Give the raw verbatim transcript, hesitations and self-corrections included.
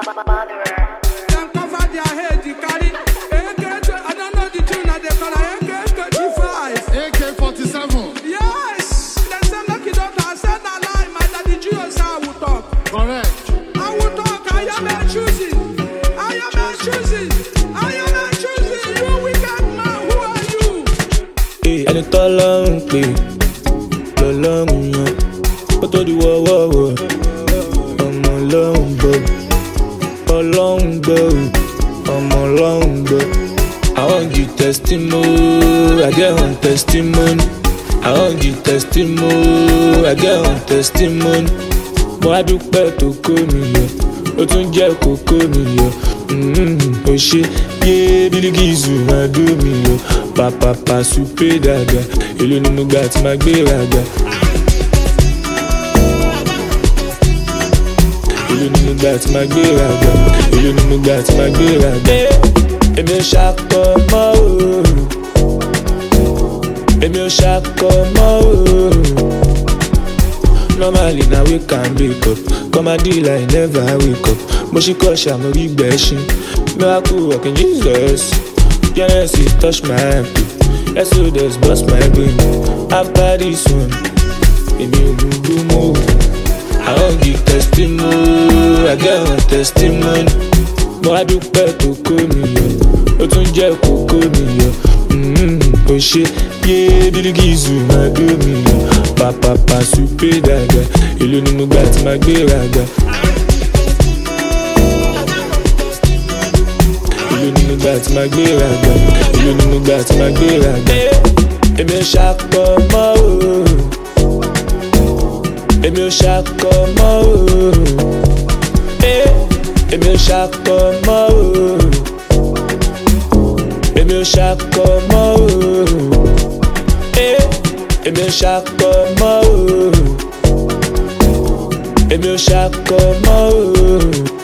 Them cover their head, the carry A K. I don't know the tune that they call A K thirty-five. A K forty-seven. Yes, they say lucky doctor. I said na lie, my daddy Gio say I will talk. Correct. I will talk. I am a choosing. I am a choosing. I am a choosing. You wicked man, who are you? Ẹni tọ́lọ́run pè lọ́lọ́run yan kó tó di wọ́wọ́wọ́ ọmọ ọlọ́run gbọ́ ọlọ́run gbọ́ ọmọ ọlọ́run gbọ́. I wan give testimony, I get one testimony. I wan give testimony, I get one testimony. Mo á dúpẹ́ tó kó mi yọ, ó tún jẹ́ kókó mi yọ. Ó ṣe yé Bílíkìsù máa dó mi yọ. Pàpàpà súpé dàgbà, èló ni mo gbà tí máa gbéra gbà. Èló ni mo gbà tí máa gbéra gbà. Èló ni mo gbà tí máa gbéra gbà. Èmi ò ṣakọ mọ́ o. Èmi ò ṣakọ mọ́ o. Normally na wake and wake up. Come and deal I never wake up. Mo ṣì kọ́ ṣàmórí gbẹ̀ṣin. Miracle working Jesus. Genesis touch my hand. Exodus bust my brain. After this one, èmi ò gbogbo mọ́. I wan give testimony, I get one testimony. Mo á dúpẹ́ tó kó mi yọ, ó tún jẹ́ kókó mi yọ. Ó ṣe yé Bílíkìsù máa dó mi yọ. Pàpàpà súpé dàgbà, èló ni mo gbà tí máa gbéra gbà. Èló ni mo gbà tí máa gbéra gbà. Èló ni mo gbà tí máa gbéra gbà. Èmi ò ṣakọ mọ́ o. Èmi ò ṣakọ mọ́ o. Èmi ò ṣakọ mọ́ o. Èmi ò ṣakọ mọ́ o. Èmi ò ṣakọ mọ́ o. Èmi ò ṣakọ mọ́ o.